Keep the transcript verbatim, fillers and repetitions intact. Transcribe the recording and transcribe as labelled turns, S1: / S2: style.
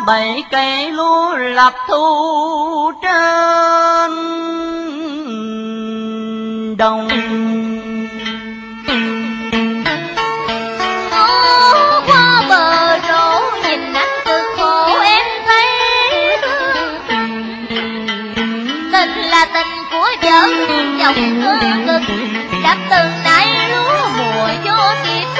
S1: bảy cây lúa lập thu trên đồng.
S2: Qua bờ rổ nhìn anh cực khổ em thấy, tình là tình của vợ dòng thương cực, đắp từng nải lúa mùa vô kịp